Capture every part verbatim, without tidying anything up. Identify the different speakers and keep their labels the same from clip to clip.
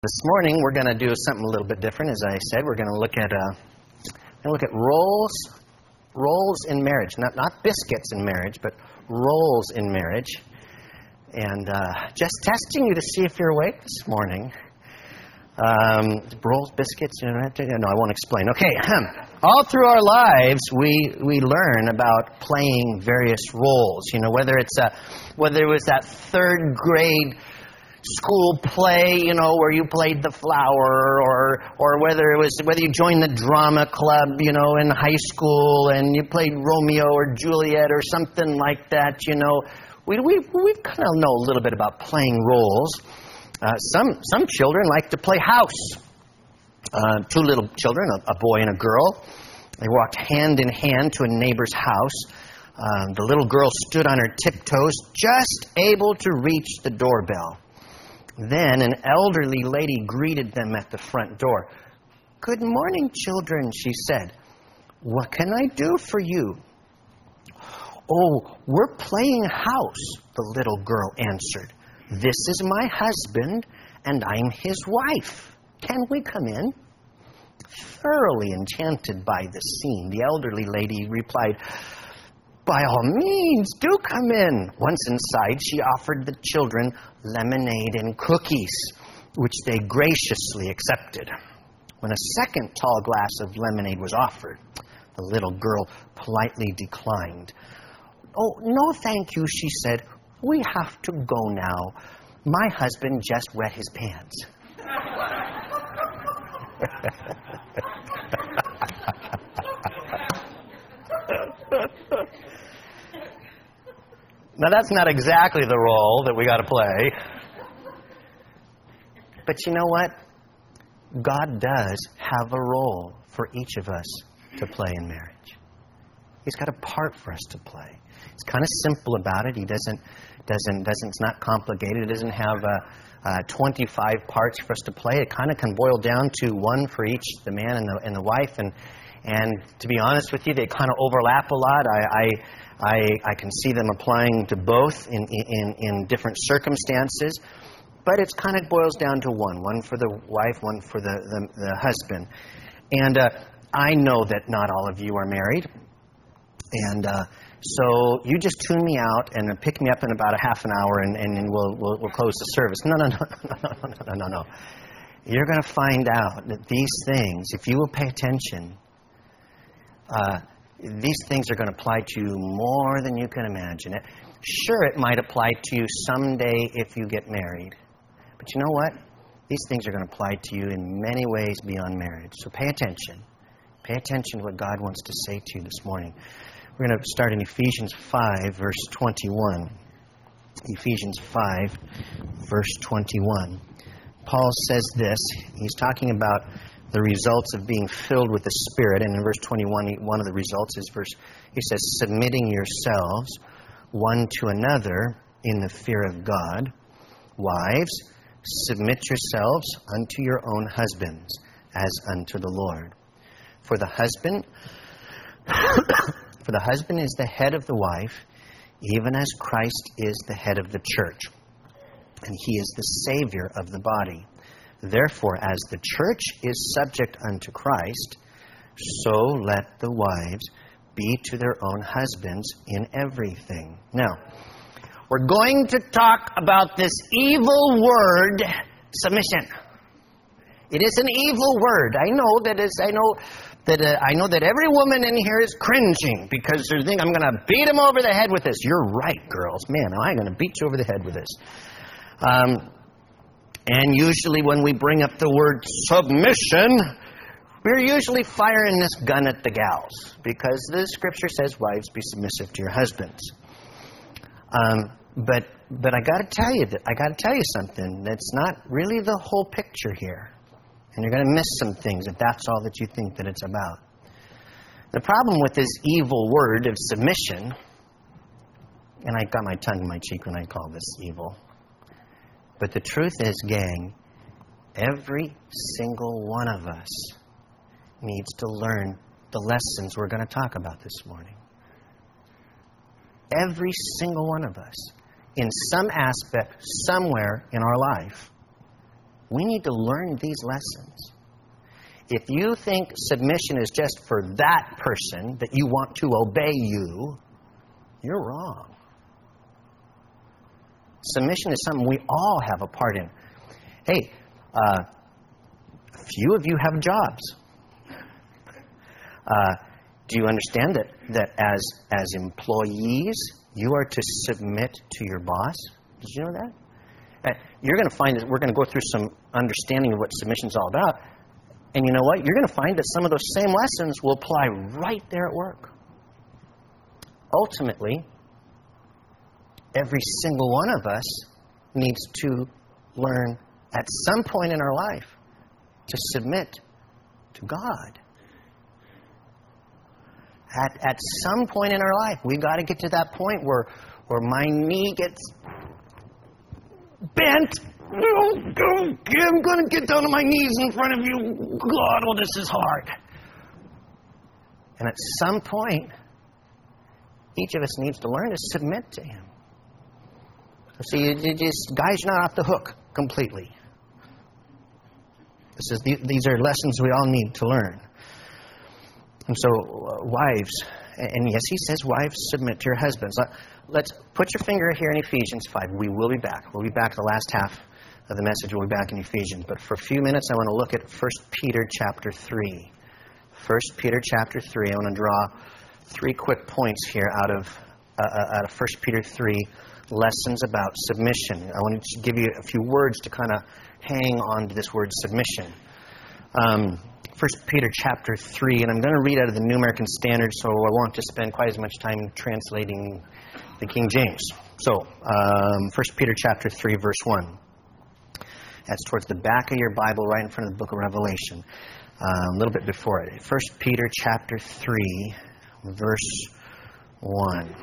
Speaker 1: This morning we're going to do something a little bit different. As I said, we're going to look at uh, we're going to look at roles, roles in marriage. Not not biscuits in marriage, but roles in marriage. And uh, just testing you to see if you're awake this morning. Um, roles, biscuits. You know, no, I won't explain. Okay. All through our lives, we we learn about playing various roles. You know, whether it's a whether it was that third grade school play, you know, where you played the flower, or or whether it was whether you joined the drama club, you know, in high school and you played Romeo or Juliet or something like that, you know. We we we kind of know a little bit about playing roles. Uh, some some children like to play house. Uh, two little children, a, a boy and a girl. They walked hand in hand to a neighbor's house. Uh, the little girl stood on her tiptoes, just able to reach the doorbell. Then an elderly lady greeted them at the front door. "Good morning, children," she said. "What can I do for you?" "Oh, we're playing house," the little girl answered. "This is my husband, and I'm his wife. Can we come in?" Thoroughly enchanted by the scene, the elderly lady replied, "By all means, do come in." Once inside, she offered the children lemonade and cookies, which they graciously accepted. When a second tall glass of lemonade was offered, the little girl politely declined. "Oh, no, thank you," she said. "We have to go now. My husband just wet his pants." Now, that's not exactly the role that we got to play. But you know what? God does have a role for each of us to play in marriage. He's got a part for us to play. It's kind of simple about it. He doesn't, doesn't, doesn't. It's not complicated. It doesn't have uh, uh, twenty-five parts for us to play. It kind of can boil down to one for each, the man and the and the wife. And and to be honest with you, they kind of overlap a lot. I. I I, I can see them applying to both in, in, in different circumstances, but it kind of boils down to one, one for the wife, one for the, the, the husband. And uh, I know that not all of you are married, and uh, so you just tune me out and pick me up in about a half an hour, and, and, and we'll, we'll we'll close the service. No, no, no, no, no, no, no, no. You're going to find out that these things, if you will pay attention, uh, these things are going to apply to you more than you can imagine. It. Sure, it might apply to you someday if you get married. But you know what? These things are going to apply to you in many ways beyond marriage. So pay attention. Pay attention to what God wants to say to you this morning. We're going to start in Ephesians five, verse twenty-one. Ephesians five, verse twenty-one. Paul says this. He's talking about the results of being filled with the Spirit. And in verse twenty-one, one of the results is verse, he says, "Submitting yourselves one to another in the fear of God. Wives, submit yourselves unto your own husbands, as unto the Lord. For the husband, for the husband is the head of the wife, even as Christ is the head of the church, and he is the Savior of the body. Therefore, as the church is subject unto Christ, so let the wives be to their own husbands in everything." Now, we're going to talk about this evil word, submission. It is an evil word. I know that is. I know that. Uh, I know that every woman in here is cringing because they think I'm going to beat him over the head with this. You're right, girls. Man, I'm going to beat you over the head with this. Um. And usually when we bring up the word submission, we're usually firing this gun at the gals, because the Scripture says, "Wives, be submissive to your husbands." Um, but but I got to tell you that I got to tell you something. That's not really the whole picture here, and you're going to miss some things if that's all that you think that it's about. The problem with this evil word of submission, and I got my tongue in my cheek when I call this evil. But the truth is, gang, every single one of us needs to learn the lessons we're going to talk about this morning. Every single one of us, in some aspect, somewhere in our life, We need to learn these lessons. If you think submission is just for that person, that you want to obey you, you're wrong. Submission is something we all have a part in. Hey, uh, a few of you have jobs. Uh, do you understand that, that as, as employees, you are to submit to your boss? Did you know that? Uh, you're going to find that we're going to go through some understanding of what submission is all about. And you know what? You're going to find that some of those same lessons will apply right there at work. Ultimately, every single one of us needs to learn at some point in our life to submit to God. At, at some point in our life, we've got to get to that point where, where my knee gets bent. I'm going to get down on my knees in front of you. God, oh, this is hard. And at some point, each of us needs to learn to submit to Him. So you, you just, guys, you're not off the hook completely. This is the, these are lessons we all need to learn. And so, uh, wives, and yes, he says, wives, submit to your husbands. Let's put your finger here in Ephesians five. We will be back. We'll be back the last half of the message. We'll be back in Ephesians. But for a few minutes, I want to look at First Peter chapter three. First Peter chapter three. I want to draw three quick points here out of uh, out of First Peter three, lessons about submission. I want to give you a few words to kind of hang on to this word submission. Um, First Peter chapter three, and I'm going to read out of the New American Standard, so I won't just spend quite as much time translating the King James. So, um, First Peter chapter three, verse one. That's towards the back of your Bible, right in front of the book of Revelation. Uh, a little bit before it. First Peter chapter three, verse one.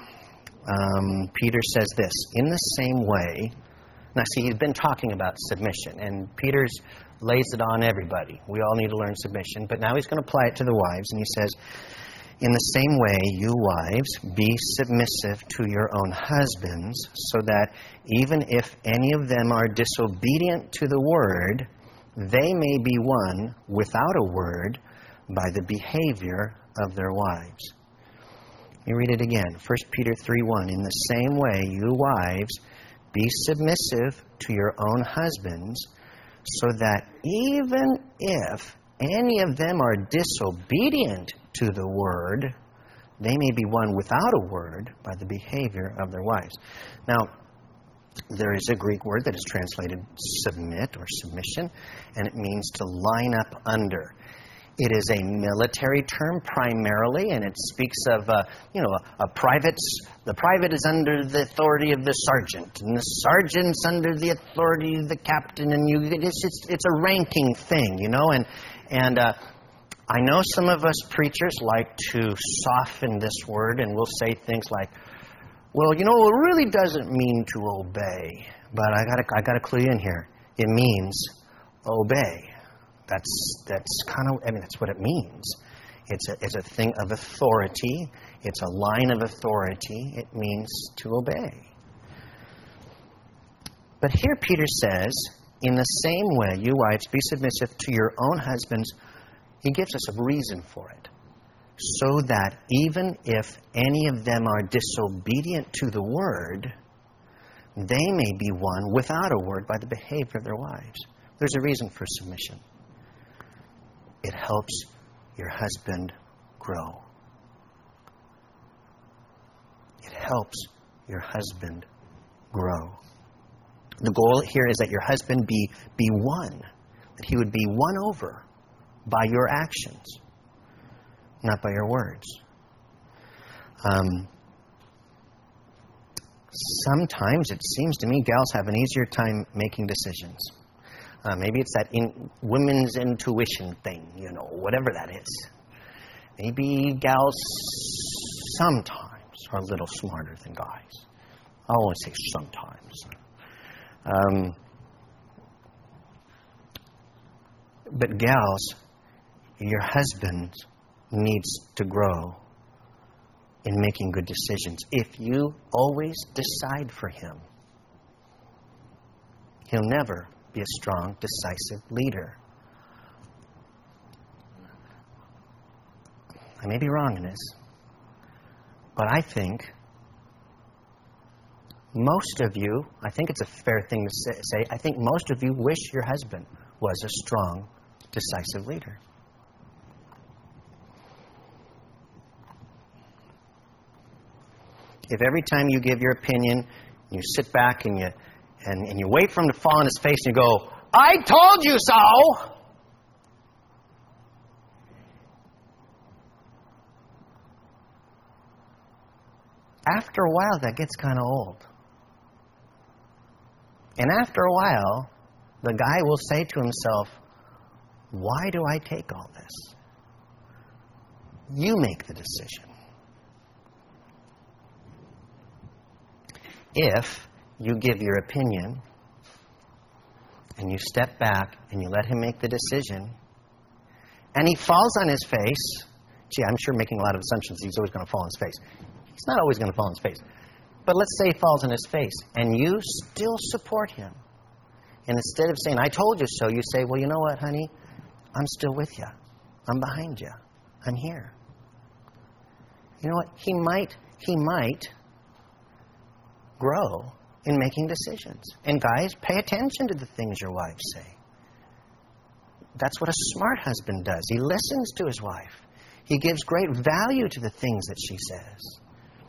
Speaker 1: Um, Peter says this, in the same way. Now, see, he's been talking about submission, and Peter's lays it on everybody. We all need to learn submission, but now he's going to apply it to the wives, and he says, in the same way, you wives, be submissive to your own husbands, so that even if any of them are disobedient to the word, they may be won without a word by the behavior of their wives. Let me read it again. First Peter three one. In the same way, you wives, be submissive to your own husbands, so that even if any of them are disobedient to the word, they may be won without a word by the behavior of their wives. Now, there is a Greek word that is translated submit or submission, and it means to line up under. It is a military term primarily, and it speaks of, uh, you know, a, a private's, the private is under the authority of the sergeant, and the sergeant's under the authority of the captain, and you, it's, it's, it's a ranking thing, you know, and, and uh, I know some of us preachers like to soften this word, and we'll say things like, well, you know, it really doesn't mean to obey, but I gotta, I gotta clue you in here. It means obey. That's that's kind of, I mean, that's what it means. It's a, it's a thing of authority. It's a line of authority. It means to obey. But here Peter says, in the same way, you wives, be submissive to your own husbands. He gives us a reason for it. So that even if any of them are disobedient to the word, they may be won without a word by the behavior of their wives. There's a reason for submission. It helps your husband grow. It helps your husband grow. The goal here is that your husband be, be won, that he would be won over by your actions, not by your words. Um, sometimes it seems to me gals have an easier time making decisions. Uh, maybe it's that in, women's intuition thing, you know, whatever that is. Maybe gals sometimes are a little smarter than guys. I always say sometimes. Um, but gals, your husband needs to grow in making good decisions. If you always decide for him, he'll never be a strong, decisive leader. I may be wrong in this, but I think most of you, I think it's a fair thing to say, I think most of you wish your husband was a strong, decisive leader. If every time you give your opinion, you sit back and you and, and you wait for him to fall on his face and you go, I told you so! After a while, that gets kind of old. And after a while, the guy will say to himself, why do I take all this? You make the decision. If you give your opinion and you step back and you let him make the decision and he falls on his face, gee, I'm sure making a lot of assumptions he's always going to fall on his face. He's not always going to fall on his face. But let's say he falls on his face and you still support him. And instead of saying, I told you so, you say, well, you know what, honey? I'm still with you. I'm behind you. I'm here. You know what? He might, he might grow in making decisions. And guys, pay attention to the things your wives say. That's what a smart husband does. He listens to his wife. He gives great value to the things that she says.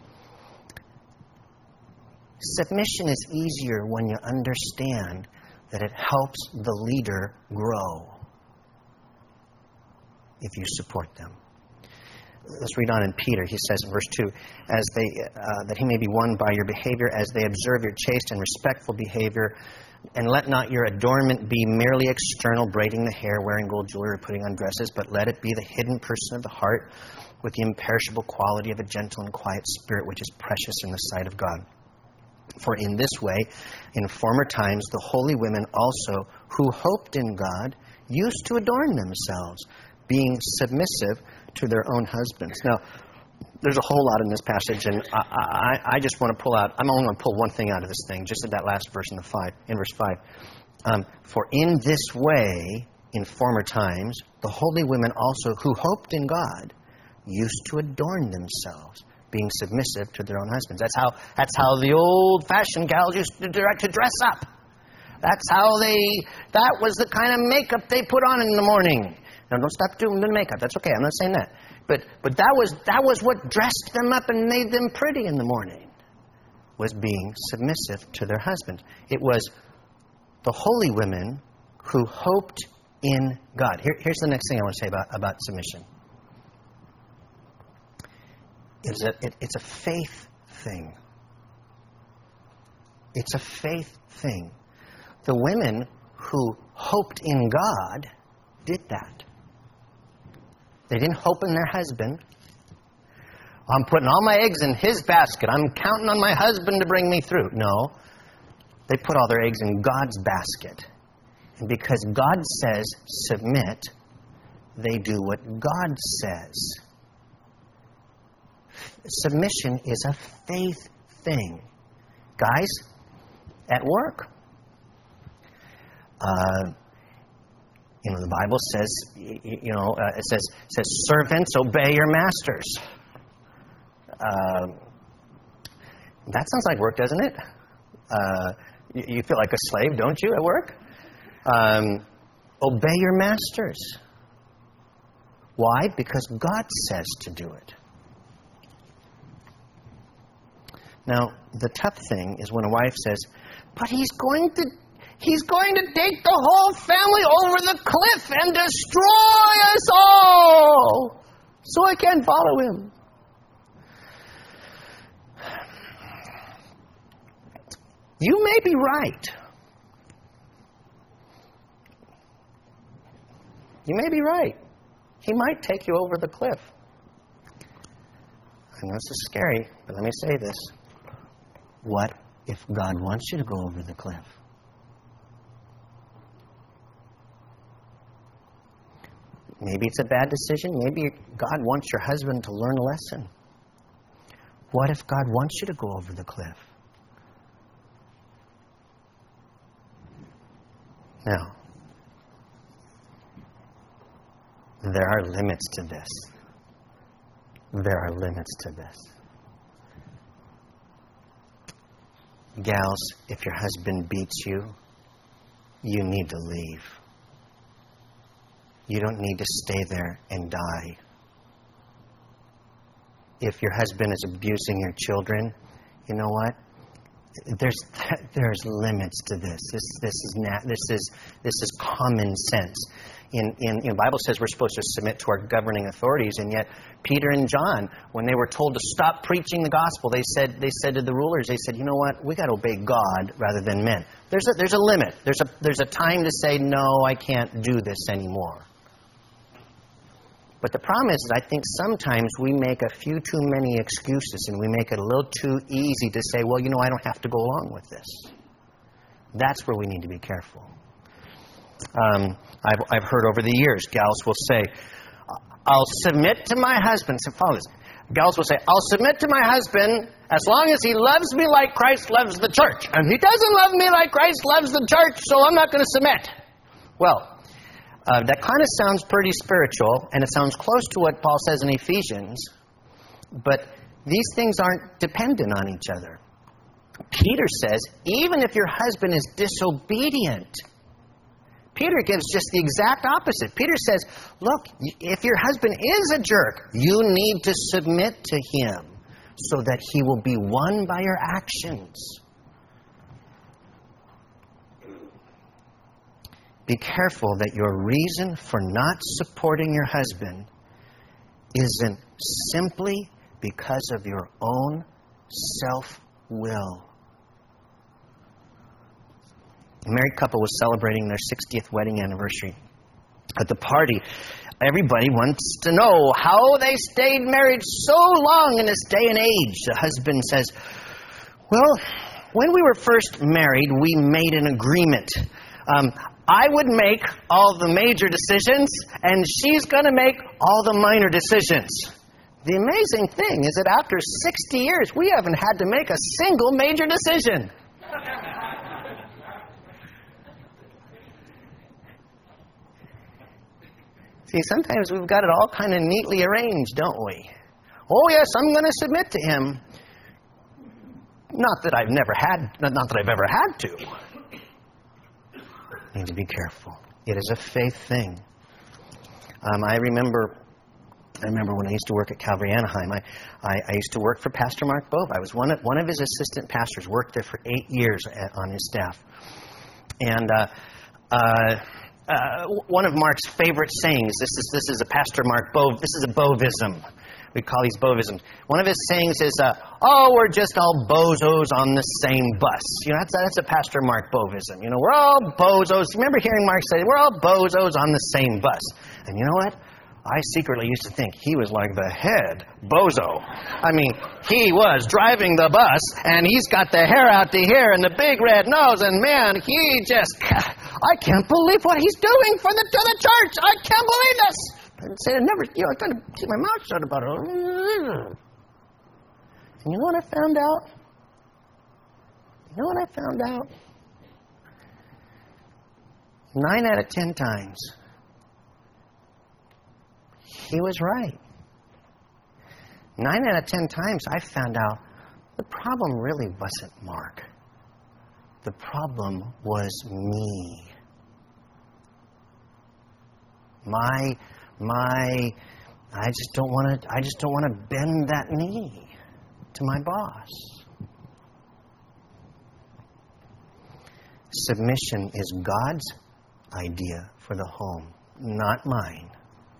Speaker 1: Submission is easier when you understand that it helps the leader grow if you support them. Let's read on in Peter. He says in verse two, as they, uh, that he may be won by your behavior as they observe your chaste and respectful behavior, and let not your adornment be merely external, braiding the hair, wearing gold jewelry, or putting on dresses, but let it be the hidden person of the heart with the imperishable quality of a gentle and quiet spirit, which is precious in the sight of God. For in this way, in former times, the holy women also, who hoped in God, used to adorn themselves, being submissive to their own husbands. Now, there's a whole lot in this passage, and I, I, I just want to pull out, I'm only going to pull one thing out of this thing, just at that last verse in the five, in verse five. Um, For in this way, in former times, the holy women also, who hoped in God, used to adorn themselves, being submissive to their own husbands. That's how that's how the old-fashioned gals used to, direct, to dress up. That's how they, that was the kind of makeup they put on in the morning. Now, don't stop doing the makeup. That's okay. I'm not saying that. But but that was that was what dressed them up and made them pretty in the morning, was being submissive to their husbands. It was the holy women who hoped in God. Here, here's the next thing I want to say about, about submission. It's a, it, it's a faith thing. It's a faith thing. The women who hoped in God did that. They didn't hope in their husband. I'm putting all my eggs in his basket. I'm counting on my husband to bring me through. No. They put all their eggs in God's basket. And because God says submit, they do what God says. Submission is a faith thing. Guys, at work, uh, you know, the Bible says, you know, uh, it says, it says, servants, obey your masters. Uh, that sounds like work, doesn't it? Uh, you, you feel like a slave, don't you, at work? Um, obey your masters. Why? Because God says to do it. Now, the tough thing is when a wife says, but he's going to he's going to take the whole family over the cliff and destroy us all, so I can't follow him. You may be right. You may be right. He might take you over the cliff. I know this is scary, but let me say this. What if God wants you to go over the cliff? Maybe it's a bad decision. Maybe God wants your husband to learn a lesson. What if God wants you to go over the cliff? Now, there are limits to this. There are limits to this. Gals, if your husband beats you, you need to leave. You don't need to stay there and die. If your husband is abusing your children, you know what? There's there's limits to this. This this is nat, this is this is common sense. In in in the Bible says we're supposed to submit to our governing authorities, and yet Peter and John, when they were told to stop preaching the gospel, they said they said to the rulers, they said, you know what? We got to obey God rather than men. There's a there's a limit. There's a there's a time to say no, I can't do this anymore. But the problem is that I think sometimes we make a few too many excuses and we make it a little too easy to say, well, you know, I don't have to go along with this. That's where we need to be careful. Um, I've, I've heard over the years, gals will say, I'll submit to my husband. So follow this. Gals will say, I'll submit to my husband as long as he loves me like Christ loves the church. And he doesn't love me like Christ loves the church, so I'm not going to submit. Well, Uh, that kind of sounds pretty spiritual, and it sounds close to what Paul says in Ephesians, but these things aren't dependent on each other. Peter says, even if your husband is disobedient, Peter gives just the exact opposite. Peter says, look, if your husband is a jerk, you need to submit to him so that he will be won by your actions. Be careful that your reason for not supporting your husband isn't simply because of your own self-will. A married couple was celebrating their sixtieth wedding anniversary. At the party, everybody wants to know how they stayed married so long in this day and age. The husband says, well, when we were first married, we made an agreement. Um, I would make all the major decisions, and she's going to make all the minor decisions. The amazing thing is that after sixty years, we haven't had to make a single major decision. See, sometimes we've got it all kind of neatly arranged, don't we? Oh, yes, I'm going to submit to him. Not that I've never had, not that I've ever had to. Need to be careful. It is a faith thing. Um, I remember, I remember when I used to work at Calvary Anaheim. I, I, I used to work for Pastor Mark Bove. I was one of one of his assistant pastors. Worked there for eight years at, on his staff. And uh, uh, uh, one of Mark's favorite sayings. This is this is a Pastor Mark Bove. This is a Bovism. We call these Bovisms. One of his sayings is, uh, oh, we're just all bozos on the same bus. You know, that's, that's a Pastor Mark Bovism. You know, we're all bozos. Remember hearing Mark say, we're all bozos on the same bus. And you know what? I secretly used to think he was like the head bozo. I mean, he was driving the bus, and he's got the hair out to here and the big red nose, and man, he just, I can't believe what he's doing for the, to the church. I can't believe this. And say, I never, you know, I kind of keep my mouth shut about it. And you know what I found out? You know what I found out? Nine out of ten times, he was right. Nine out of ten times, I found out the problem really wasn't Mark. The problem was me. My My, I just don't want to. I just don't want to bend that knee to my boss. Submission is God's idea for the home, not mine.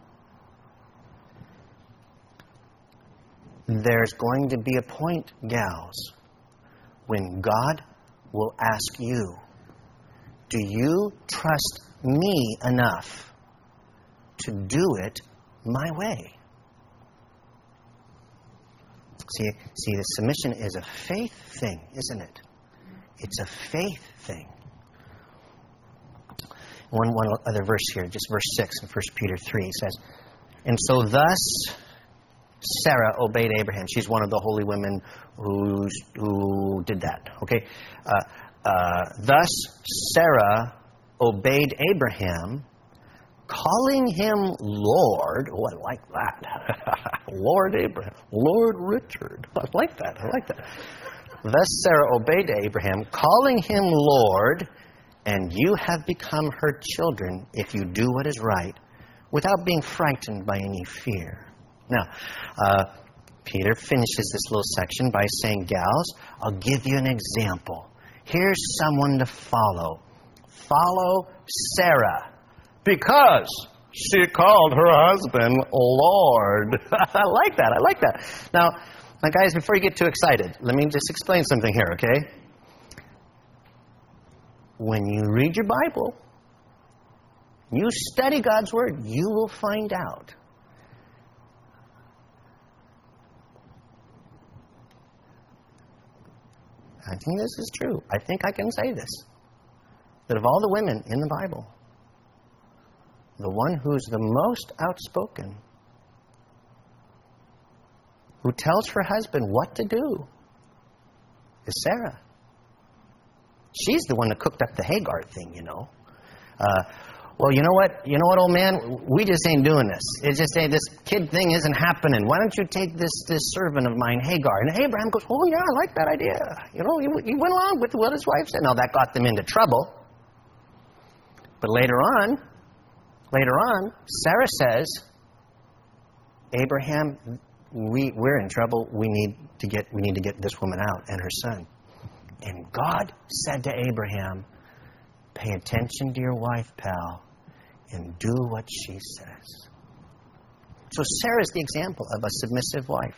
Speaker 1: There's going to be a point, gals, when God will ask you, do you trust me enough to do it my way? See, see, the submission is a faith thing, isn't it? It's a faith thing. One, one other verse here, just verse six in First Peter three says, and so thus Sarah obeyed Abraham. She's one of the holy women who who did that. Okay, uh, uh, thus Sarah obeyed Abraham, calling him Lord. Oh, I like that. Lord Abraham. Lord Richard. I like that. I like that. Thus Sarah obeyed Abraham, calling him Lord, and you have become her children if you do what is right, without being frightened by any fear. Now, uh, Peter finishes this little section by saying, gals, I'll give you an example. Here's someone to follow. Follow Sarah, because she called her husband Lord. I like that. I like that. Now, now, guys, before you get too excited, let me just explain something here, okay? When you read your Bible, you study God's Word, you will find out I think this is true. I think I can say this. That of all the women in the Bible, the one who's the most outspoken, who tells her husband what to do, is Sarah. She's the one that cooked up the Hagar thing, you know. Uh, well, you know what? You know what, old man? We just ain't doing this. It's just saying this kid thing isn't happening. Why don't you take this this servant of mine, Hagar? And Abraham goes, oh, yeah, I like that idea. You know, he, he went along with what his wife said. Now, that got them into trouble. But later on, later on, Sarah says, Abraham, we, we're in trouble. We need to get we need to get this woman out and her son. And God said to Abraham, pay attention to your wife, pal, and do what she says. So Sarah is the example of a submissive wife.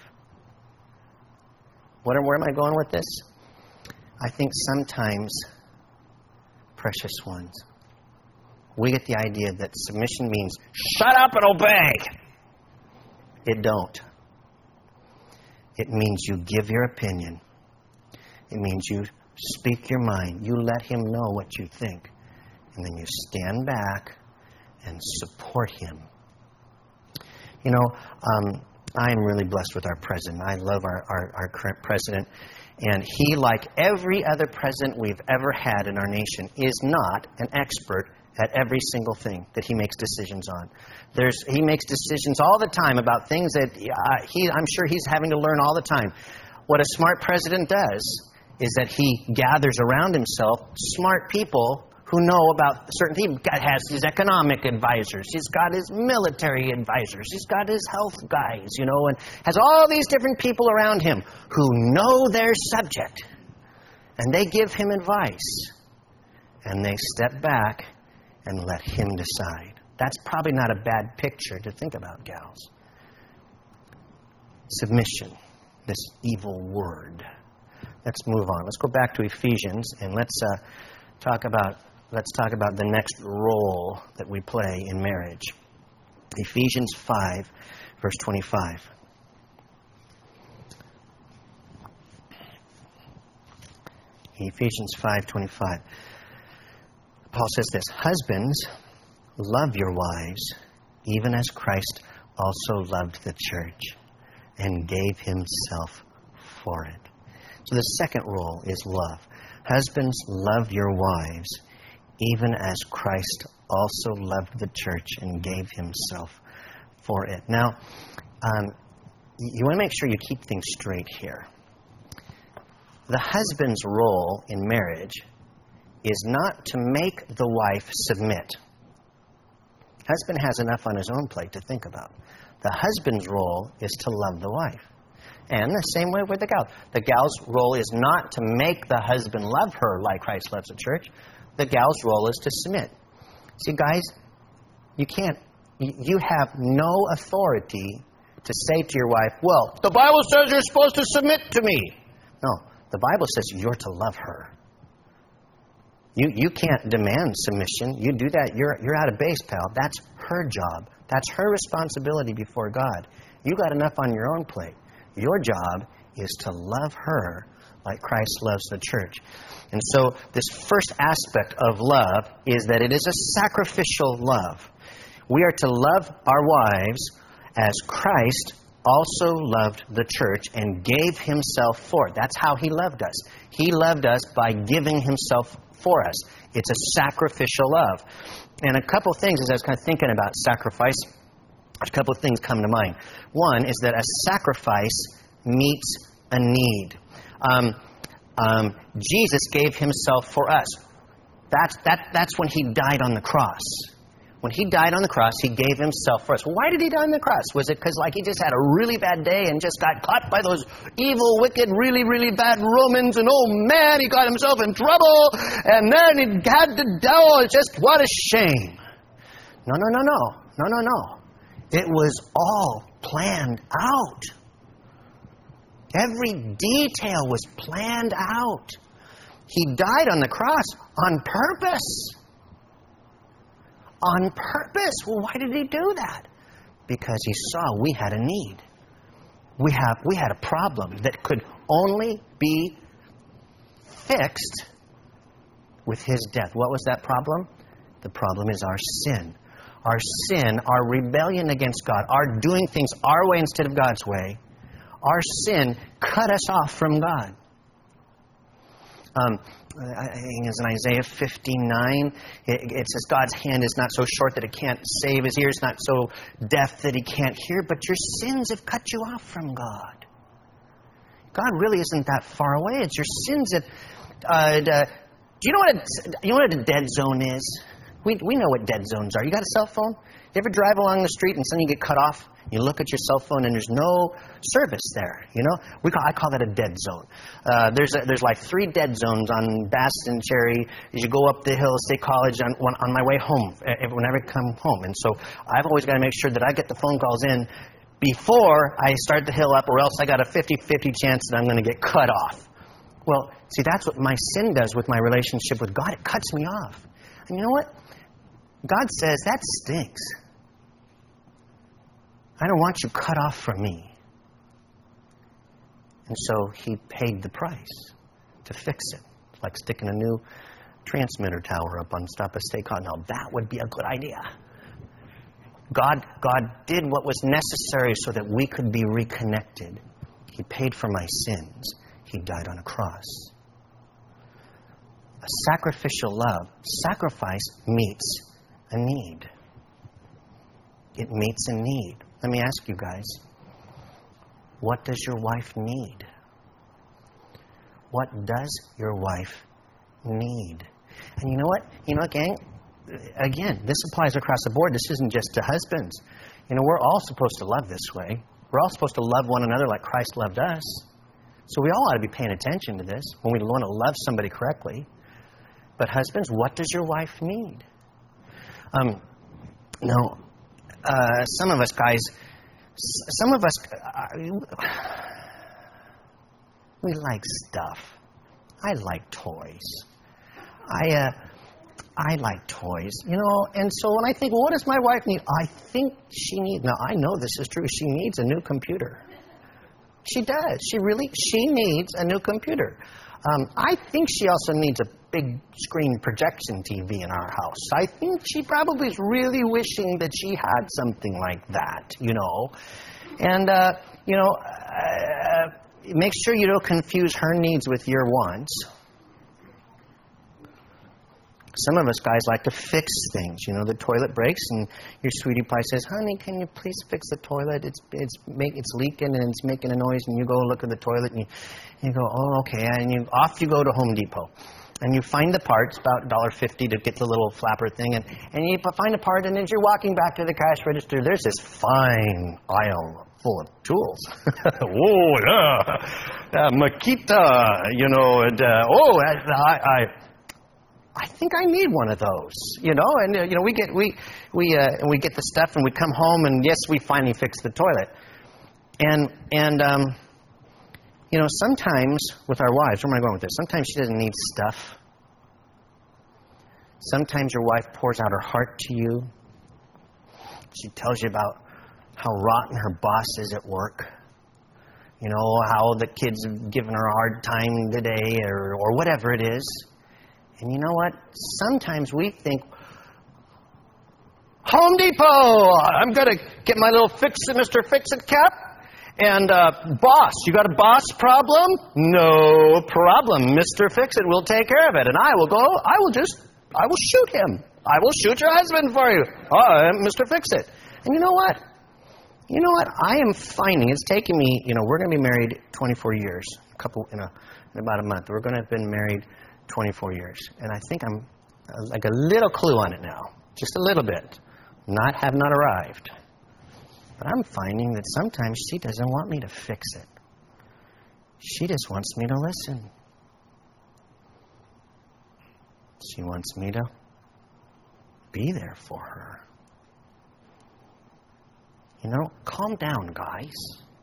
Speaker 1: What, where am I going with this? I think sometimes, precious ones, we get the idea that submission means shut up and obey. It don't. It means you give your opinion. It means you speak your mind. You let him know what you think. And then you stand back and support him. You know, um, I am really blessed with our president. I love our, our, our current president. And he, like every other president we've ever had in our nation, is not an expert at every single thing that he makes decisions on. There's, he makes decisions all the time about things that uh, he, I'm sure he's having to learn all the time. What a smart president does is that he gathers around himself smart people who know about certain things. He has his economic advisors. He's got his military advisors. He's got his health guys, you know, and has all these different people around him who know their subject. And they give him advice. And they step back and let him decide. That's probably not a bad picture to think about, gals. Submission, this evil word. Let's move on. Let's go back to Ephesians and let's uh, talk about let's talk about the next role that we play in marriage. Ephesians five, verse twenty-five. Ephesians five twenty-five. Paul says this: husbands, love your wives, even as Christ also loved the church and gave himself for it. So the second role is love. Husbands, love your wives, even as Christ also loved the church and gave himself for it. Now, um, you want to make sure you keep things straight here. The husband's role in marriage is not to make the wife submit. Husband has enough on his own plate to think about. The husband's role is to love the wife. And the same way with the gal. The gal's role is not to make the husband love her like Christ loves the church. The gal's role is to submit. See, guys, you can't, you have no authority to say to your wife, well, the Bible says you're supposed to submit to me. No, the Bible says you're to love her. You you can't demand submission. You do that, you're you're out of base, pal. That's her job. That's her responsibility before God. You got enough on your own plate. Your job is to love her like Christ loves the church. And so this first aspect of love is that it is a sacrificial love. We are to love our wives as Christ also loved the church and gave himself for it. That's how he loved us. He loved us by giving himself for us. It's a sacrificial love. And a couple things, as I was kind of thinking about sacrifice, a couple of things come to mind. One is that a sacrifice meets a need. Um, um, Jesus gave himself for us. That's, that, that's when he died on the cross. When he died on the cross, he gave himself for us. Well, why did he die on the cross? Was it because like he just had a really bad day and just got caught by those evil, wicked, really, really bad Romans, and oh man, he got himself in trouble, and then he had to die? Oh, just what a shame. No, no, no, no. No, no, no. It was all planned out. Every detail was planned out. He died on the cross on purpose. On purpose. Well, why did he do that? Because he saw we had a need. We have we had a problem that could only be fixed with his death. What was that problem? The problem is our sin. Our sin, our rebellion against God, our doing things our way instead of God's way, our sin cut us off from God. Um, I think it's in Isaiah fifty-nine. It, it says God's hand is not so short that it can't save, his ears not so deaf that he can't hear, but your sins have cut you off from God. God really isn't that far away. It's your sins that... Uh, uh, do you know what a, you know what a dead zone is? We we know what dead zones are. You got a cell phone? You ever drive along the street and suddenly you get cut off? You look at your cell phone and there's no service there. You know, we call I call that a dead zone. Uh, there's a, there's like three dead zones on Bass and Cherry as you go up the hill, State College on on my way home. Whenever I come home, and so I've always got to make sure that I get the phone calls in before I start the hill up, or else I got a fifty-fifty chance that I'm going to get cut off. Well, see, that's what my sin does with my relationship with God. It cuts me off. And you know what? God says, that stinks. I don't want you cut off from me. And so he paid the price to fix it. It's like sticking a new transmitter tower up on Stop a State College. Now, that would be a good idea. God, God did what was necessary so that we could be reconnected. He paid for my sins. He died on a cross. A sacrificial love, sacrifice meets a need. It meets a need. Let me ask you guys, what does your wife need? What does your wife need? And you know what? You know, gang, again, this applies across the board. This isn't just to husbands. You know, we're all supposed to love this way. We're all supposed to love one another like Christ loved us. So we all ought to be paying attention to this when we want to love somebody correctly. But husbands, what does your wife need? Um, no, uh, some of us guys, some of us, uh, we like stuff. I like toys. I, uh, I like toys, you know, and so when I think, well, what does my wife need? I think she needs, now I know this is true, she needs a new computer. She does. She really, she needs a new computer. Um, I think she also needs a big screen projection T V in our house. I think she probably is really wishing that she had something like that, you know. And, uh, you know, uh, make sure you don't confuse her needs with your wants. Some of us guys like to fix things. You know, the toilet breaks and your sweetie pie says, honey, can you please fix the toilet? It's it's make, it's leaking and it's making a noise. And you go look at the toilet and you, you go, oh, okay. And you off you go to Home Depot. And you find the parts, about one dollar fifty to get the little flapper thing. And, and you find a part, and as you're walking back to the cash register, there's this fine aisle full of tools. oh, yeah. Uh, Makita, you know, and, uh, oh, I... I I think I need one of those, you know. And uh, you know, we get we we uh, and we get the stuff, and we come home, and yes, we finally fix the toilet. And and um, you know, sometimes with our wives, where am I going with this? Sometimes she doesn't need stuff. Sometimes your wife pours out her heart to you. She tells you about how rotten her boss is at work. You know, how the kids have given her a hard time today, or or whatever it is. And you know what? Sometimes we think, Home Depot, I'm going to get my little Fix-It, Mister Fix-It cap. And, uh, boss, you got a boss problem? No problem. Mister Fix-It will take care of it. And I will go, I will just I will shoot him. I will shoot your husband for you. Oh, I'm Mister Fix-It. And you know what? You know what? I am finding, it's taking me, you know, we're going to be married twenty-four years. A couple, you know, in about a month. We're going to have been married twenty-four years. And I think I'm like a little clue on it now. Just a little bit. Not, have not arrived. But I'm finding that sometimes she doesn't want me to fix it. She just wants me to listen. She wants me to be there for her. You know, calm down, guys.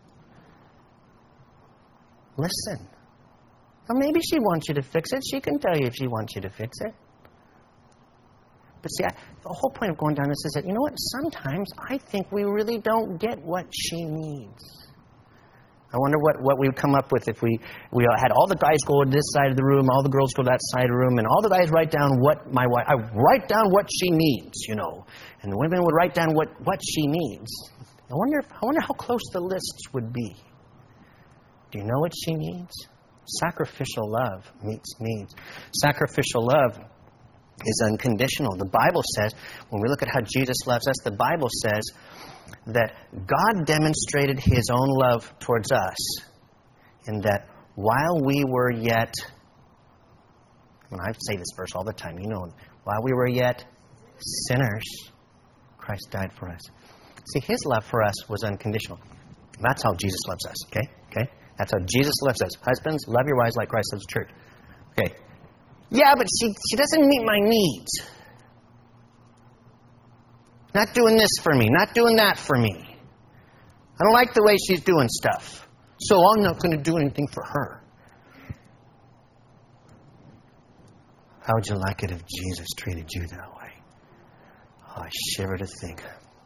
Speaker 1: Listen. Or maybe she wants you to fix it. She can tell you if she wants you to fix it. But see, I, the whole point of going down this is that, you know what? Sometimes I think we really don't get what she needs. I wonder what, what we would come up with if we, we had all the guys go to this side of the room, all the girls go to that side of the room, and all the guys write down what my wife, I write down what she needs, you know. And the women would write down what, what she needs. I wonder, I wonder how close the lists would be. Do you know what she needs? Sacrificial love meets needs. Sacrificial love is unconditional. The Bible says, when we look at how Jesus loves us, the Bible says that God demonstrated His own love towards us in that while we were yet, and I say this verse all the time, you know, while we were yet sinners, Christ died for us. See, His love for us was unconditional. That's how Jesus loves us, okay? Okay? That's how Jesus loves us. Husbands, love your wives like Christ loves the church. Okay. Yeah, but she, she doesn't meet my needs. Not doing this for me. Not doing that for me. I don't like the way she's doing stuff. So I'm not going to do anything for her. How would you like it if Jesus treated you that way? Oh, I shiver to think.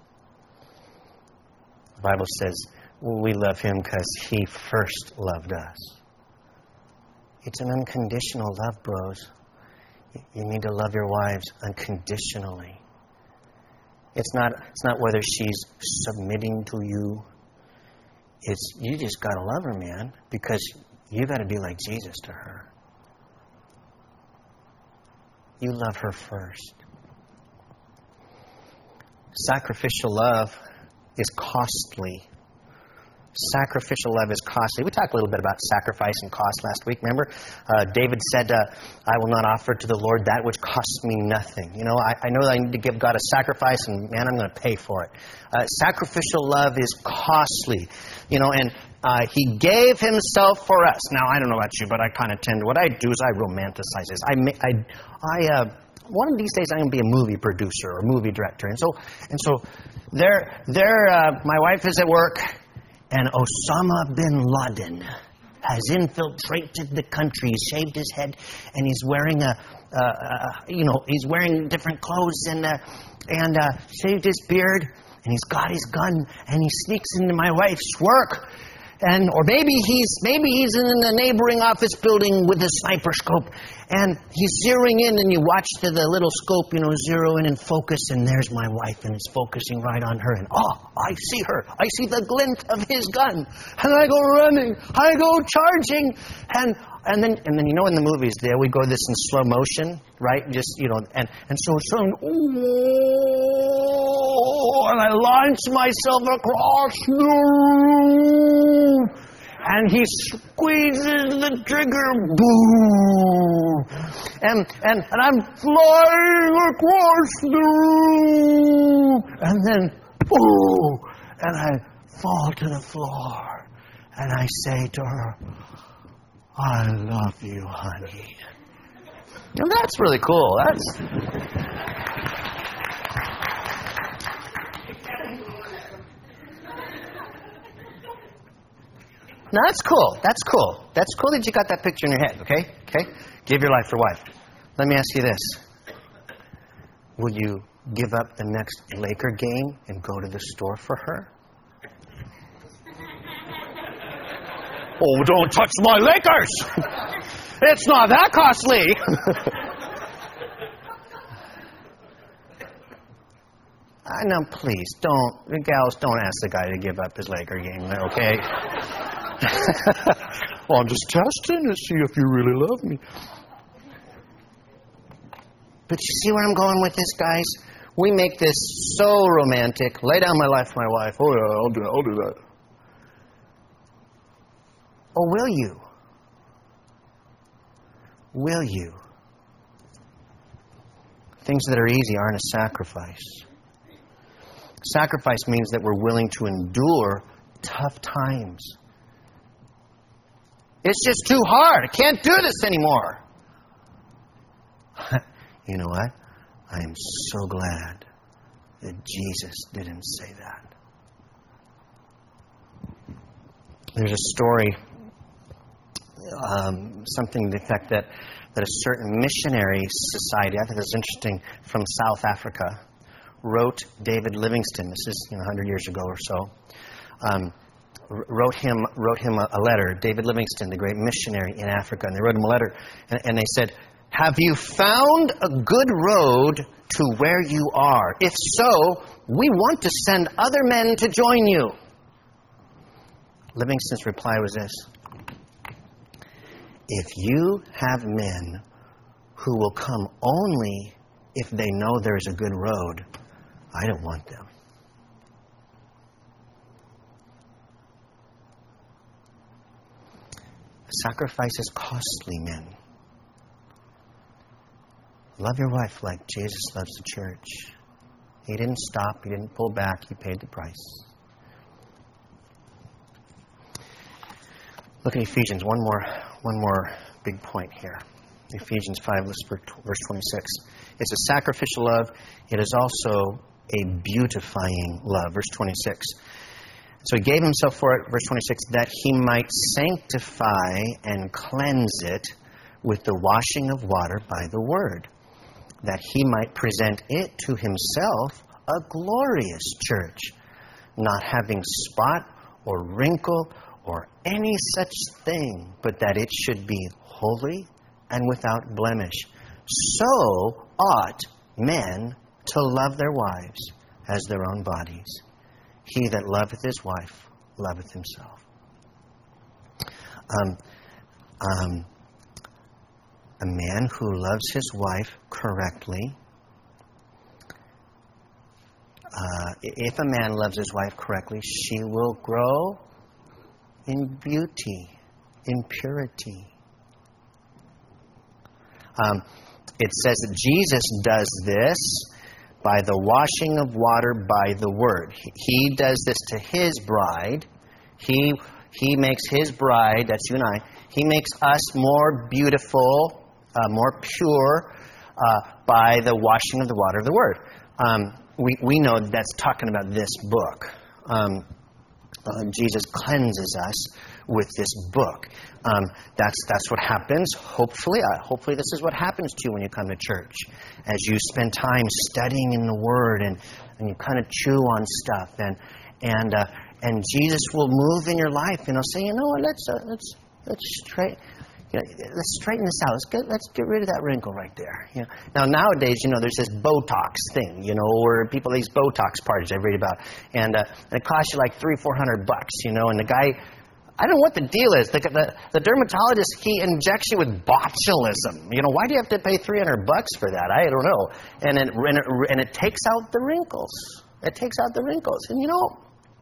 Speaker 1: The Bible says we love Him because He first loved us. It's an unconditional love, bros. You need to love your wives unconditionally. It's not, it's not whether she's submitting to you. It's, you just got to love her, man, because you got to be like Jesus to her. You love her first. Sacrificial love is costly. Sacrificial love is costly. We talked a little bit about sacrifice and cost last week. Remember, uh, David said, uh, I will not offer to the Lord that which costs me nothing. You know, I, I know that I need to give God a sacrifice, and man, I'm going to pay for it. Uh, sacrificial love is costly. You know, and uh, He gave Himself for us. Now, I don't know about you, but I kind of tend to, what I do is I romanticize this. I, I, I uh, one of these days I'm going to be a movie producer or a movie director. And so, and so there, there, uh, my wife is at work, and Osama bin Laden has infiltrated the country. He's shaved his head, and he's wearing a, uh, uh, you know, he's wearing different clothes and uh, and uh, shaved his beard, and he's got his gun, and he sneaks into my wife's work, and or maybe he's maybe he's in the neighboring office building with a sniper scope, and he's zeroing in, and you watch the, the little scope, you know, zero in and focus, and there's my wife, and it's focusing right on her, and oh, I see her. I see the glint of his gun, and I go running, I go charging, and and then and then you know in the movies there we go this in slow motion, right? Just you know, and and so so, oh, and I launch myself across the room. And he squeezes the trigger, boom, and and and I'm flying across the room, and then boom, and I fall to the floor, and I say to her, "I love you, honey." And that's really cool. That's. Now, that's cool. That's cool. That's cool that you got that picture in your head, okay? Okay? Give your life for wife. Let me ask you this. Will you give up the next Laker game and go to the store for her? Oh, don't touch my Lakers! It's not that costly! I know, please, don't, the gals, don't ask the guy to give up his Laker game, okay? Well, I'm just testing to see if you really love me. But you see where I'm going with this, guys? We make this so romantic. Lay down my life for my wife. Oh, yeah, I'll do that. I'll do that. Or will you? Will you? Things that are easy aren't a sacrifice. Sacrifice means that we're willing to endure tough times. It's just too hard. I can't do this anymore. You know what? I am so glad that Jesus didn't say that. There's a story, um, something to the effect that, that a certain missionary society, I think that's interesting, from South Africa, wrote David Livingstone. This is you know, one hundred years ago or so. Um, wrote him wrote him a, a letter. David Livingstone, the great missionary in Africa, and they wrote him a letter, and, and they said, "Have you found a good road to where you are? If so, we want to send other men to join you." Livingstone's reply was this: "If you have men who will come only if they know there is a good road, I don't want them." Sacrifice is costly, men. Love your wife like Jesus loves the church. He didn't stop. He didn't pull back. He paid the price. Look at Ephesians. One more, one more big point here. Ephesians five, verse twenty-six. It's a sacrificial love. It is also a beautifying love. Verse twenty-six. So he gave himself for it, verse twenty-six, that he might sanctify and cleanse it with the washing of water by the word, that he might present it to himself a glorious church, not having spot or wrinkle or any such thing, but that it should be holy and without blemish. So ought men to love their wives as their own bodies. He that loveth his wife loveth himself. Um, um, a man who loves his wife correctly, uh, if a man loves his wife correctly, she will grow in beauty, in purity. Um, it says that Jesus does this by the washing of water by the word. He does this to his bride. He he makes his bride, that's you and I, he makes us more beautiful, uh, more pure uh, by the washing of the water of the word. Um, we, we know that's talking about this book. Um, uh, Jesus cleanses us with this book. Um, that's that's what happens. Hopefully, uh, hopefully this is what happens to you when you come to church, as you spend time studying in the Word and, and you kind of chew on stuff, and and uh, and Jesus will move in your life. You know, say, you know what, let's uh, let's let's straight. You know, let's straighten this out. Let's get let's get rid of that wrinkle right there. You know? Now nowadays, you know, there's this Botox thing, you know, where people these Botox parties I read about, and, uh, and it costs you like three, four hundred bucks, you know, and the guy, I don't know what the deal is. The, the the dermatologist, he injects you with botulism. You know, why do you have to pay three hundred bucks for that? I don't know. And it and it, and it takes out the wrinkles. It takes out the wrinkles, and you know,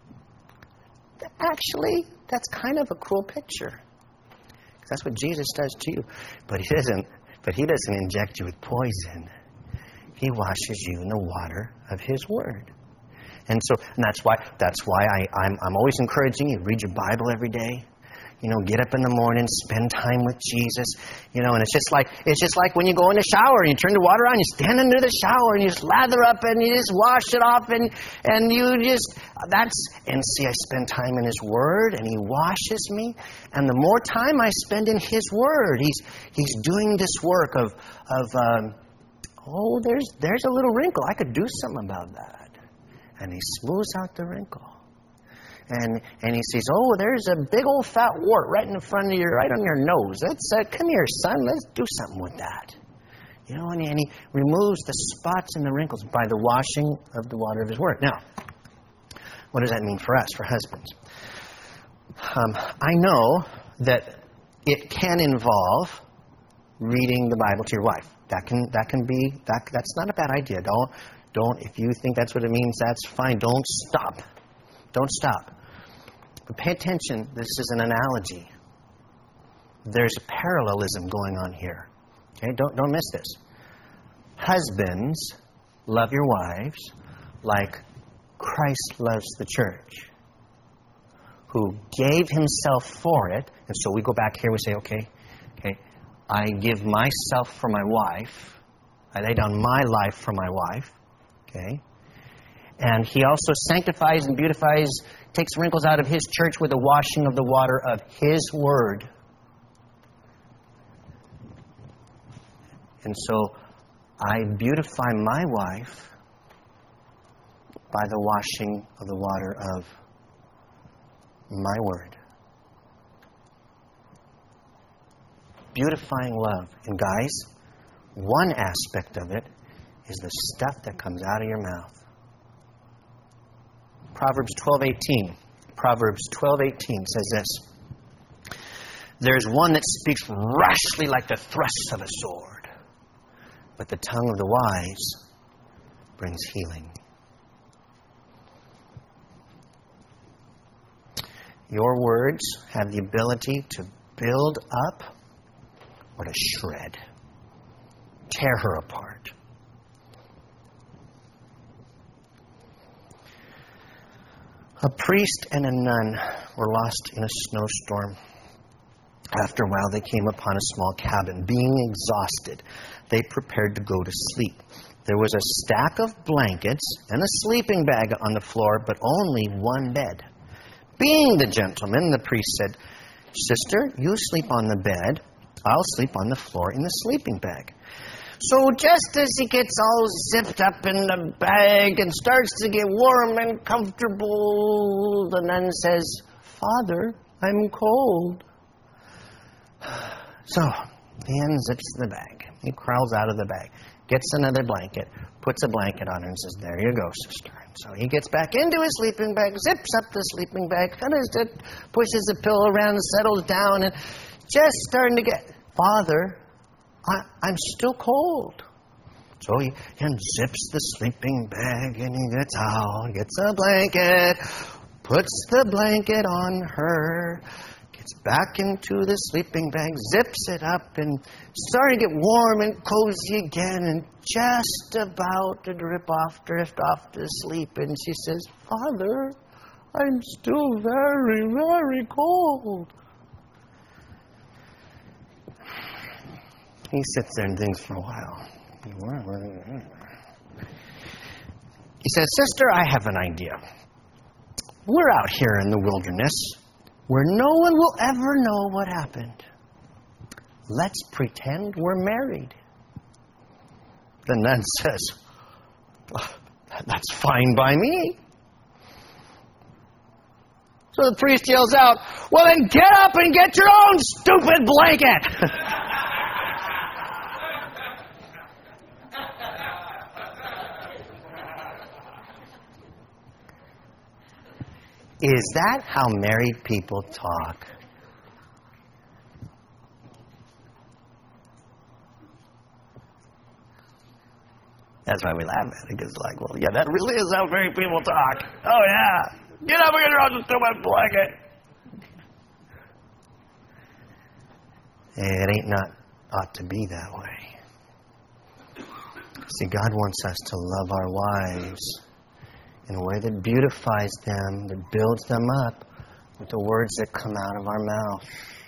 Speaker 1: actually, that's kind of a cruel picture. That's what Jesus does to you. But he doesn't but he doesn't inject you with poison. He washes you in the water of his word. And so and that's why that's why I, I'm I'm always encouraging you, read your Bible every day. You know, get up in the morning, spend time with Jesus. You know, and it's just like it's just like when you go in the shower and you turn the water on, you stand under the shower and you just lather up and you just wash it off and and you just that's and see I spend time in his word and he washes me. And the more time I spend in his word, he's he's doing this work of of um, oh there's there's a little wrinkle. I could do something about that. And he smooths out the wrinkle. And and he says, oh, there's a big old fat wart right in the front of your, right on your nose. That's uh, come here, son. Let's do something with that. You know, and he, and he removes the spots and the wrinkles by the washing of the water of his word. Now, what does that mean for us, for husbands? Um, I know that it can involve reading the Bible to your wife. That can that can be that that's not a bad idea. Don't don't if you think that's what it means, that's fine. Don't stop. Don't stop. But pay attention. This is an analogy. There's a parallelism going on here. Okay, don't don't miss this. Husbands, love your wives like Christ loves the church, who gave himself for it. And so we go back here, we say, okay, okay, I give myself for my wife. I lay down my life for my wife. Okay? And he also sanctifies and beautifies, takes wrinkles out of his church with the washing of the water of his word. And so I beautify my wife by the washing of the water of my word. Beautifying love. And guys, one aspect of it is the stuff that comes out of your mouth. Proverbs twelve eighteen. Proverbs twelve eighteen says this. There's one that speaks rashly like the thrusts of a sword, but the tongue of the wise brings healing. Your words have the ability to build up or to shred, tear her apart. A priest and a nun were lost in a snowstorm. After a while, they came upon a small cabin. Being exhausted, they prepared to go to sleep. There was a stack of blankets and a sleeping bag on the floor, but only one bed. Being the gentleman, the priest said, Sister, you sleep on the bed. I'll sleep on the floor in the sleeping bag. So just as he gets all zipped up in the bag and starts to get warm and comfortable, the nun says, Father, I'm cold. So he unzips the bag. He crawls out of the bag, gets another blanket, puts a blanket on her and says, There you go, sister. And so he gets back into his sleeping bag, zips up the sleeping bag, pushes the pillow around, settles down, and just starting to get, Father, I, I'm still cold. So he unzips the sleeping bag and he gets out, gets a blanket, puts the blanket on her, gets back into the sleeping bag, zips it up, and starting to get warm and cozy again, and just about to drip off, drift off to sleep. And she says, Father, I'm still very, very cold. He sits there and thinks for a while. He says, Sister, I have an idea. We're out here in the wilderness where no one will ever know what happened. Let's pretend we're married. The nun says, That's fine by me. So the priest yells out, Well, then get up and get your own stupid blanket. Is that how married people talk? That's why we laugh at it, because like, well, yeah, that really is how married people talk. Oh, yeah. Get up and get your own stupid blanket. It ain't not ought to be that way. See, God wants us to love our wives in a way that beautifies them, that builds them up with the words that come out of our mouth.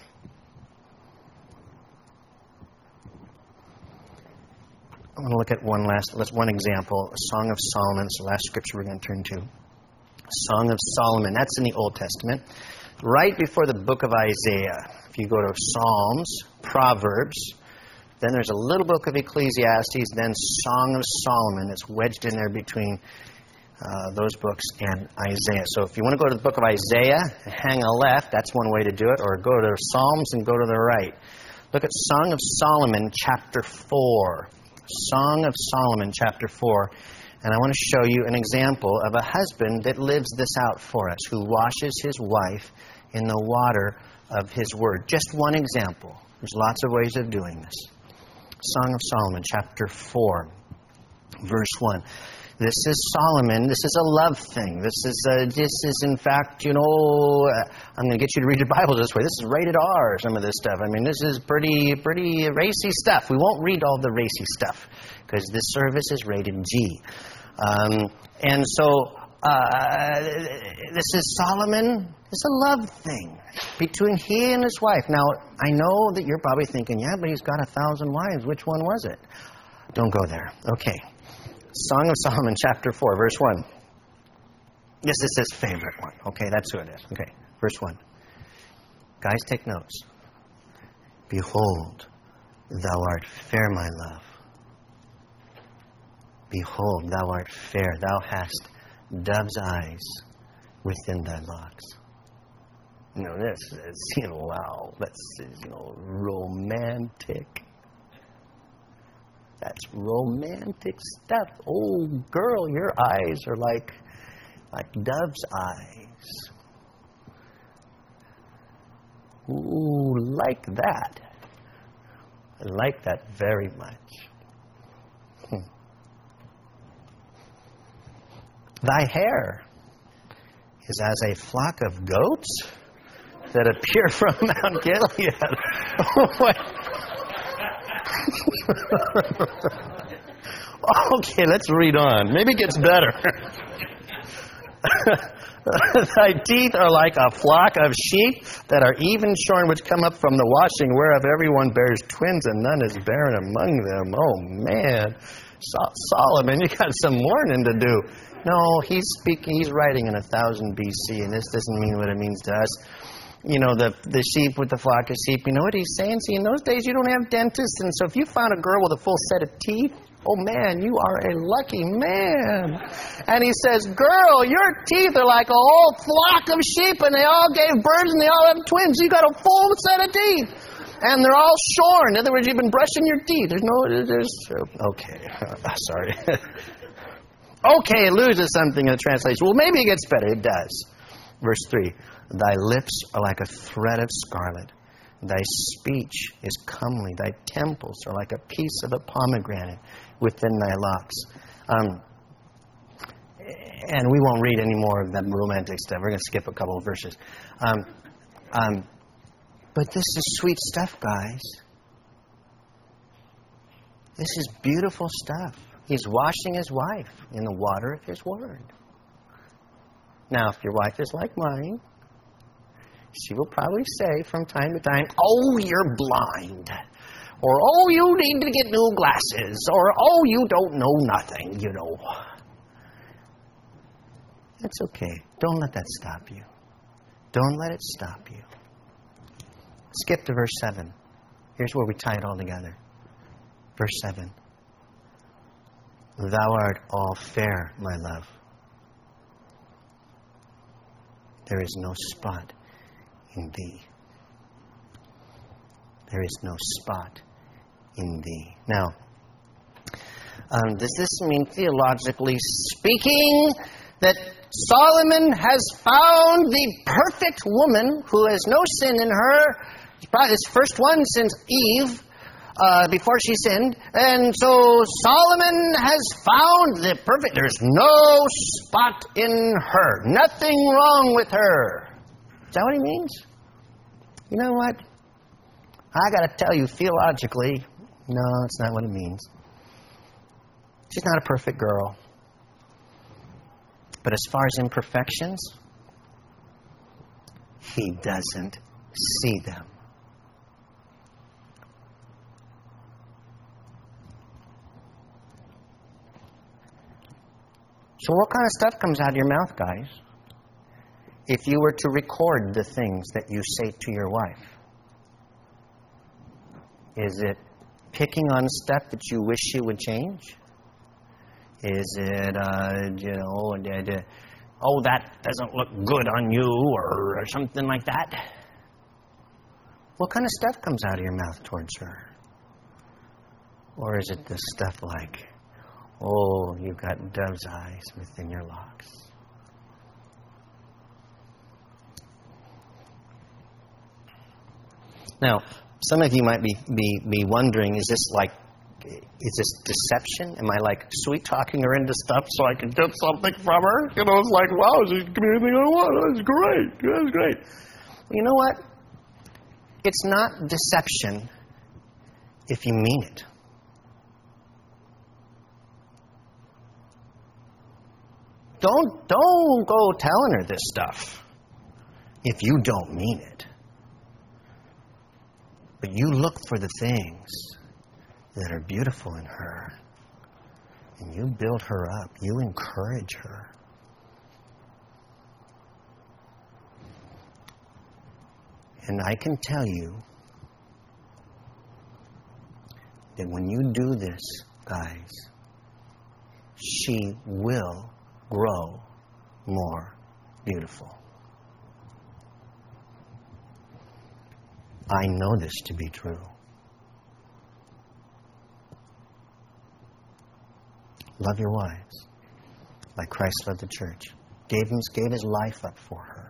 Speaker 1: I'm going to look at one last, let's one example, a Song of Solomon. It's the last scripture we're going to turn to. Song of Solomon. That's in the Old Testament. Right before the book of Isaiah. If you go to Psalms, Proverbs, then there's a little book of Ecclesiastes, then Song of Solomon. It's wedged in there between Uh, those books and Isaiah. So if you want to go to the book of Isaiah, hang a left, that's one way to do it, or go to Psalms and go to the right. Look at Song of Solomon, chapter four. Song of Solomon, chapter four. And I want to show you an example of a husband that lives this out for us, who washes his wife in the water of his word. Just one example. There's lots of ways of doing this. Song of Solomon, chapter four, verse one. This is Solomon. This is a love thing. This is, uh, this is in fact, you know, uh, I'm going to get you to read your Bible this way. This is rated R, some of this stuff. I mean, this is pretty, pretty racy stuff. We won't read all the racy stuff because this service is rated G. Um, and so, uh, this is Solomon. It's a love thing between he and his wife. Now, I know that you're probably thinking, yeah, but he's got a thousand wives. Which one was it? Don't go there. Okay. Song of Solomon, chapter four, verse one. This is his favorite one. Okay, that's who it is. Okay, verse one. Guys, take notes. Behold, thou art fair, my love. Behold, thou art fair. Thou hast dove's eyes within thy locks. You know, this is, you know, wow. That's, you know, romantic. That's romantic stuff. Oh, girl, your eyes are like, like dove's eyes. Ooh, like that. I like that very much. Hmm. Thy hair is as a flock of goats that appear from Mount Gilead. Oh, my. Okay, let's read on. Maybe it gets better. Thy teeth are like a flock of sheep that are even shorn, which come up from the washing, whereof everyone bears twins, and none is barren among them. Oh, man. So- Solomon, you got some mourning to do. No, he's speaking, he's writing in one thousand B C, and this doesn't mean what it means to us. You know, the the sheep with the flock of sheep. You know what he's saying? See, in those days, you don't have dentists. And so if you found a girl with a full set of teeth, oh, man, you are a lucky man. And he says, girl, your teeth are like a whole flock of sheep, and they all gave birds, and they all have twins. You got a full set of teeth. And they're all shorn. In other words, you've been brushing your teeth. There's no, there's, okay. Uh, sorry. Okay, it loses something in the translation. Well, maybe it gets better. It does. Verse three. Thy lips are like a thread of scarlet. Thy speech is comely. Thy temples are like a piece of a pomegranate within thy locks. Um, and we won't read any more of that romantic stuff. We're going to skip a couple of verses. Um, um, but this is sweet stuff, guys. This is beautiful stuff. He's washing his wife in the water of his word. Now, if your wife is like mine, she will probably say from time to time, oh, you're blind. Or, oh, you need to get new glasses. Or, oh, you don't know nothing, you know. That's okay. Don't let that stop you. Don't let it stop you. Skip to verse seven. Here's where we tie it all together. Verse seven. Thou art all fair, my love. There is no spot in thee. There is no spot in thee. Now, um, does this mean, theologically speaking, that Solomon has found the perfect woman who has no sin in her? It's probably his first one since Eve, uh, before she sinned. And so Solomon has found the perfect. There's no spot in her. Nothing wrong with her. Is that what he means? You know what? I got to tell you, theologically, no, it's not what it means. She's not a perfect girl. But as far as imperfections, he doesn't see them. So what kind of stuff comes out of your mouth, guys? If you were to record the things that you say to your wife, is it picking on stuff that you wish she would change? Is it, uh, you know, oh, that doesn't look good on you, or, or something like that? What kind of stuff comes out of your mouth towards her? Or is it the stuff like, oh, you've got dove's eyes within your locks? Now, some of you might be, be, be wondering, is this like is this deception? Am I like sweet talking her into stuff so I can get something from her? You know, it's like, wow, she can give me anything I want. That's great. That's great. You know what? It's not deception if you mean it. Don't, don't go telling her this stuff if you don't mean it. But you look for the things that are beautiful in her. And you build her up. You encourage her. And I can tell you that when you do this, guys, she will grow more beautiful. I know this to be true. Love your wives like Christ loved the church. Gave him, gave his life up for her.